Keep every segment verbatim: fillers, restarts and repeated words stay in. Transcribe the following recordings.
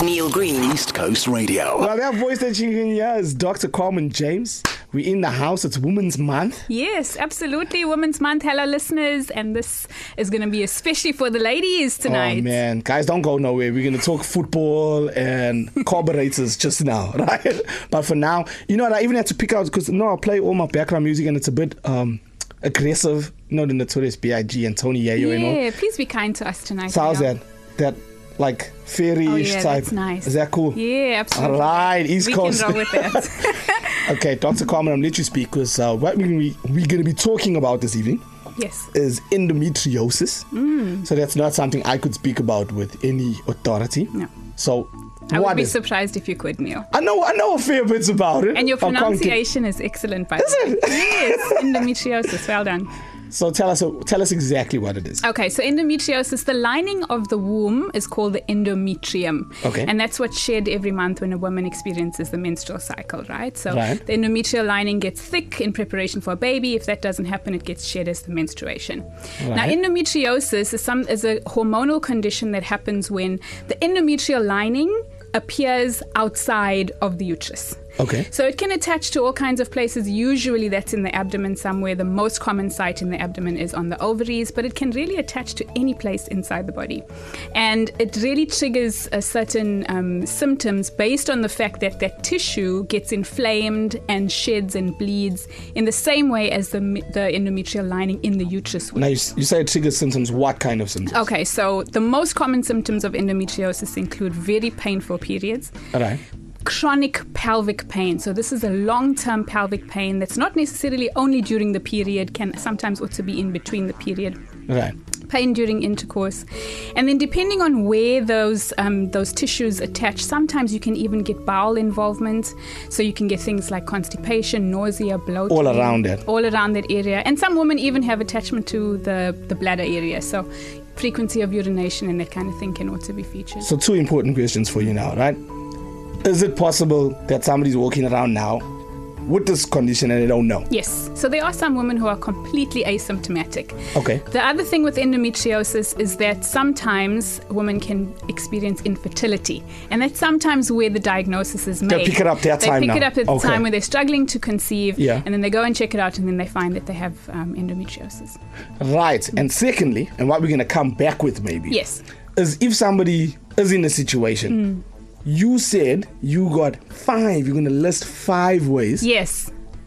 Neil Green, East Coast Radio. Well, that voice that you can hear is Doctor Carmen James. We're in the house. It's Women's Month. Yes, absolutely. Women's Month. Hello, listeners. And this is going to be especially for the ladies tonight. Oh, man. Guys, don't go nowhere. We're going to talk football and carburetors just now, right? But for now, you know what? I even had to pick out, because, you know, I play all my background music and it's a bit um, aggressive. You know, the notorious B I G and Tony Yayo yeah, and all. Yeah, please be kind to us tonight. So how's Neil. that? That... like fairy-ish oh, yeah, type. That's nice. Is that cool? Yeah, absolutely. All right, East we Coast. We can roll with that. Okay, Doctor Carmen, I'm let you speak because uh, what we're going to be talking about this evening yes. is endometriosis. Mm. So that's not something I could speak about with any authority. No. So I what would be is, surprised if you could, Neil. I know, I know a fair bit about it. And your I can't pronunciation get- is excellent, by Is the way. it? Yes, endometriosis. Well done. So tell us, tell us exactly what it is. Okay, so endometriosis, the lining of the womb is called the endometrium. Okay. And that's what's shed every month when a woman experiences the menstrual cycle, right? So Right. the endometrial lining gets thick in preparation for a baby. If that doesn't happen, it gets shed as the menstruation. Right. Now, endometriosis is, some, is a hormonal condition that happens when the endometrial lining appears outside of the uterus. Okay. So it can attach to all kinds of places. Usually that's in the abdomen somewhere. The most common site in the abdomen is on the ovaries, but it can really attach to any place inside the body. And it really triggers a certain um, symptoms based on the fact that that tissue gets inflamed and sheds and bleeds in the same way as the, the endometrial lining in the uterus would. Now, you, you say it triggers symptoms. What kind of symptoms? Okay, so the most common symptoms of endometriosis include very painful periods. All right. Chronic pelvic pain. So this is a long-term pelvic pain that's not necessarily only during the period, can sometimes also be in between the period. Right. Pain during intercourse. And then depending on where those um, those tissues attach, sometimes you can even get bowel involvement. So you can get things like constipation, nausea, bloating. All around it. All around that area. And some women even have attachment to the, the bladder area. So frequency of urination and that kind of thing can also be featured. So two important questions for you now, right? Is it possible that somebody's walking around now with this condition and they don't know? Yes. So there are some women who are completely asymptomatic. Okay. The other thing with endometriosis is that sometimes women can experience infertility. And that's sometimes where the diagnosis is made. They pick it up that they time pick now. it up at the Okay. time where they're struggling to conceive. Yeah. And then they go and check it out and then they find that they have um, endometriosis. Right. And secondly, and what we're going to come back with maybe, Yes. is if somebody is in a situation, Mm. you said you got five, you're going to list five ways. Yes.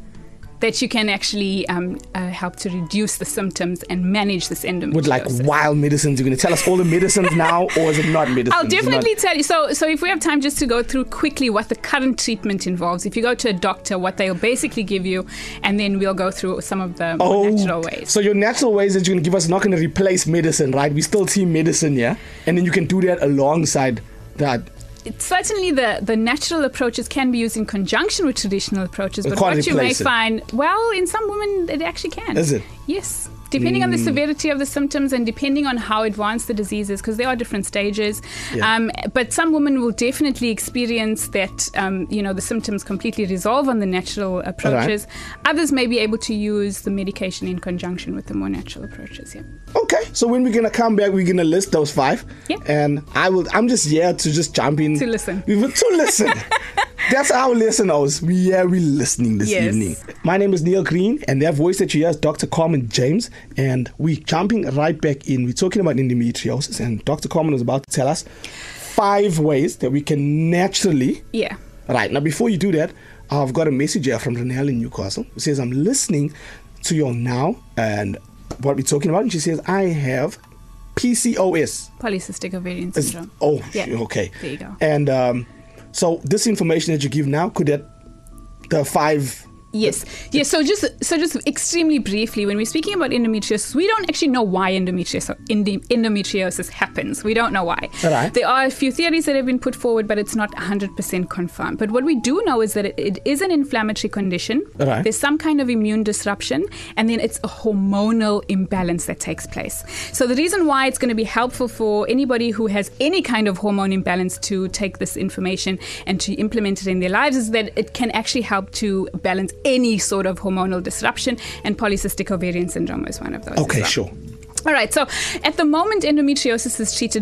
That you can actually um, uh, help to reduce the symptoms and manage this endometriosis. With like wild medicines. You're going to tell us all the medicines now, or is it not medicine? I'll Is it definitely not- tell you. So, so if we have time just to go through quickly what the current treatment involves. If you go to a doctor, what they'll basically give you, and then we'll go through some of the more Oh, natural ways. so your natural ways that you're going to give us are not going to replace medicine, right? We still team medicine, yeah? And then you can do that alongside that. It's certainly the, the natural approaches can be used in conjunction with traditional approaches, It but can't what you may replace it. find, well, in some women it actually can. Is it? Yes. Depending on the severity of the symptoms and depending on how advanced the disease is, because there are different stages. Yeah. Um, but some women will definitely experience that, um, you know, the symptoms completely resolve on the natural approaches. Others may be able to use the medication in conjunction with the more natural approaches, yeah. Okay, so when we're going to come back, we're going to list those five. Yeah. And I will, I'm just here to just jump in. To listen. To listen. That's our listeners. We are we listening this Yes. evening. My name is Neil Green, and that voice that you hear is Doctor Carmen James. And we're jumping right back in. We're talking about endometriosis, and Doctor Carmen is about to tell us five ways that we can naturally. Yeah. Right, now before you do that, I've got a message here from Renelle in Newcastle who says, I'm listening to you now and what we're talking about. And she says, I have P C O S. Polycystic ovarian It's- syndrome. oh, Yeah. okay. There you go. And um, so this information that you give now, could that, the five... Yes. Yes. So just so just extremely briefly, when we're speaking about endometriosis, we don't actually know why endometriosis endometriosis happens. We don't know why. Right. There are a few theories that have been put forward, but it's not one hundred percent confirmed. But what we do know is that it, it is an inflammatory condition. Right. There's some kind of immune disruption, and then it's a hormonal imbalance that takes place. So the reason why it's going to be helpful for anybody who has any kind of hormone imbalance to take this information and to implement it in their lives is that it can actually help to balance any sort of hormonal disruption, and polycystic ovarian syndrome is one of those. Okay, as well. sure. All right, so at the moment, endometriosis is treated by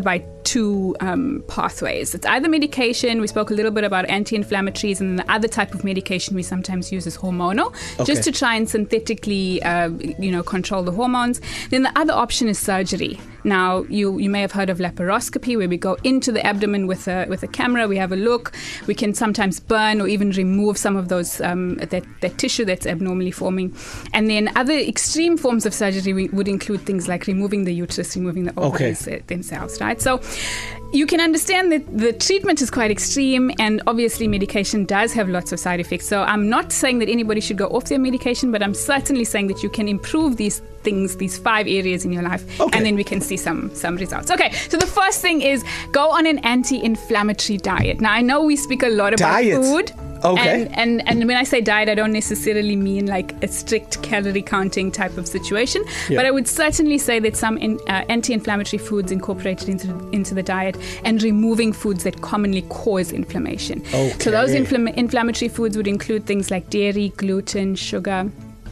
two um, pathways. It's either medication. We spoke a little bit about anti-inflammatories, and the other type of medication we sometimes use is hormonal, okay. just to try and synthetically, uh, you know, control the hormones. Then the other option is surgery. Now, you you may have heard of laparoscopy, where we go into the abdomen with a with a camera. We have a look. We can sometimes burn or even remove some of those um, that that tissue that's abnormally forming. And then other extreme forms of surgery we, would include things like removing the uterus, removing the ovaries okay. themselves, right? So you can understand that the treatment is quite extreme, and obviously medication does have lots of side effects. So I'm not saying that anybody should go off their medication, but I'm certainly saying that you can improve these things, these five areas in your life, okay. and then we can see some some results. Okay, so the first thing is go on an anti-inflammatory diet. Now, I know we speak a lot about diet. food. Okay. And, and and when I say diet, I don't necessarily mean like a strict calorie counting type of situation, yeah. but I would certainly say that some in, uh, anti-inflammatory foods incorporated into into the diet, and removing foods that commonly cause inflammation. Okay. So those infl- inflammatory foods would include things like dairy, gluten, sugar.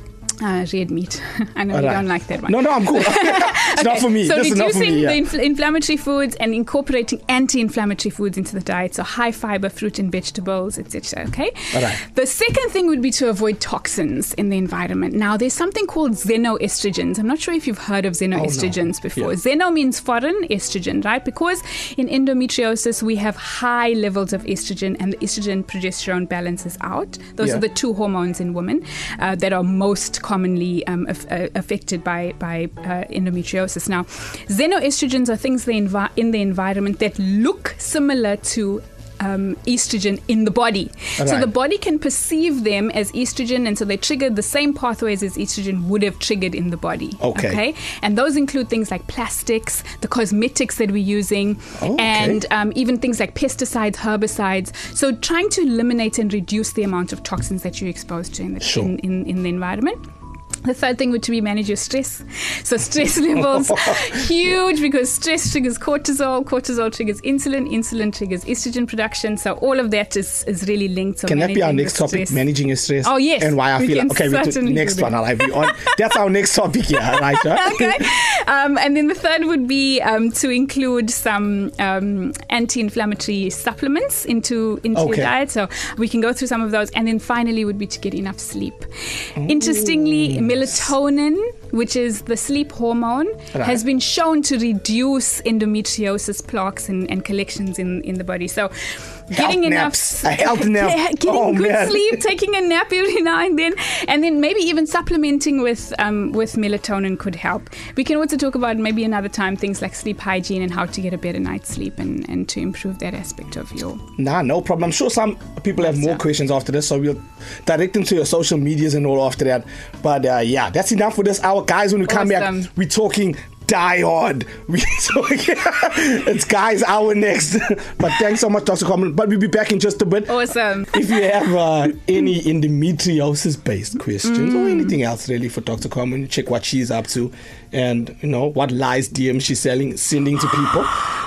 Uh, red meat. I know All you right. don't like that one. No, no, I'm cool. It's okay. not for me. So That's reducing for me, yeah. the infl- inflammatory foods and incorporating anti-inflammatory foods into the diet. So high fiber fruit and vegetables, et cetera. Okay. All right. The second thing would be to avoid toxins in the environment. Now, there's something called xenoestrogens. I'm not sure if you've heard of xenoestrogens oh, no. before. Yeah. Xeno means foreign, estrogen, right? Because in endometriosis we have high levels of estrogen, and the estrogen progesterone balances out. Those yeah. are the two hormones in women uh, that are most commonly um, af- uh, affected by by uh, endometriosis. Now, xenoestrogens are things that envi- in the environment that look similar to Um, estrogen in the body. Right. So the body can perceive them as estrogen, and so they trigger the same pathways as estrogen would have triggered in the body. Okay. okay? And those include things like plastics, the cosmetics that we're using, oh, okay. and um, even things like pesticides, herbicides. So trying to eliminate and reduce the amount of toxins that you're exposed to in the, sure. in, in, in the environment. The third thing would to be manage your stress. So stress levels, huge, because stress triggers cortisol, cortisol triggers insulin, insulin triggers estrogen production. So all of that is, is really linked. So can that be our next topic, managing your stress? Oh, yes. And why I feel like, okay, we do next one. I'll have you on. That's our next topic here, right? Huh? Okay. Um, and then the third would be um, to include some um, anti-inflammatory supplements into, into okay. your diet. So we can go through some of those. And then finally would be to get enough sleep. Ooh. Interestingly, melatonin, which is the sleep hormone, right. has been shown to reduce endometriosis plaques and, and collections in, in the body. So getting health enough naps. A health nap. getting oh, good man. sleep, taking a nap every now and then, and then maybe even supplementing with um, with melatonin could help. We can also talk about maybe another time things like sleep hygiene and how to get a better night's sleep and, and to improve that aspect of your... Nah, no problem. I'm sure some people have more questions after this, so we'll direct them to your social medias and all after that. But uh, yeah, that's enough for this hour. Guys, when we come awesome. back, we're talking Die Hard. We talking, it's Guys Hour next. But thanks so much, Doctor Common. But we'll be back in just a bit. Awesome. If you have uh, any endometriosis-based questions mm. or anything else really for Doctor Common, check what she's up to and, you know, what lies D M she's selling, sending to people.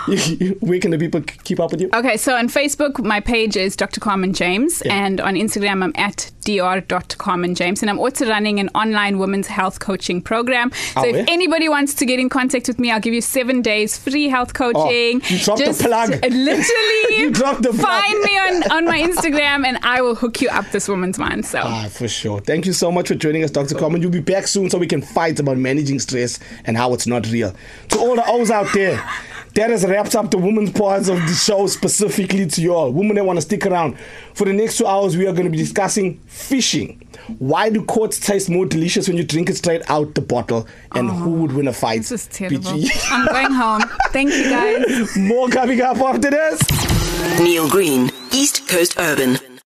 Where can the people keep up with you? Okay, so on Facebook, my page is Doctor Carmen James, yeah. and on Instagram, I'm at dr dot carmen james, and I'm also running an online women's health coaching program. So oh, if yeah? anybody wants to get in contact with me, I'll give you seven days free health coaching. Oh, you dropped Just the plug. Literally, you dropped the plug. Find me on, on my Instagram, and I will hook you up this woman's mind. So ah, for sure. Thank you so much for joining us, Doctor Common. You'll be back soon so we can fight about managing stress and how it's not real. To all the O's out there, that has wrapped up the women's parts of the show specifically to you all. Women that want to stick around. For the next two hours, we are going to be discussing fishing. Why do quartz taste more delicious when you drink it straight out the bottle? And oh, who would win a fight? This is terrible. I'm going home. Thank you, guys. More coming up after this. Neil Green, East Coast Urban.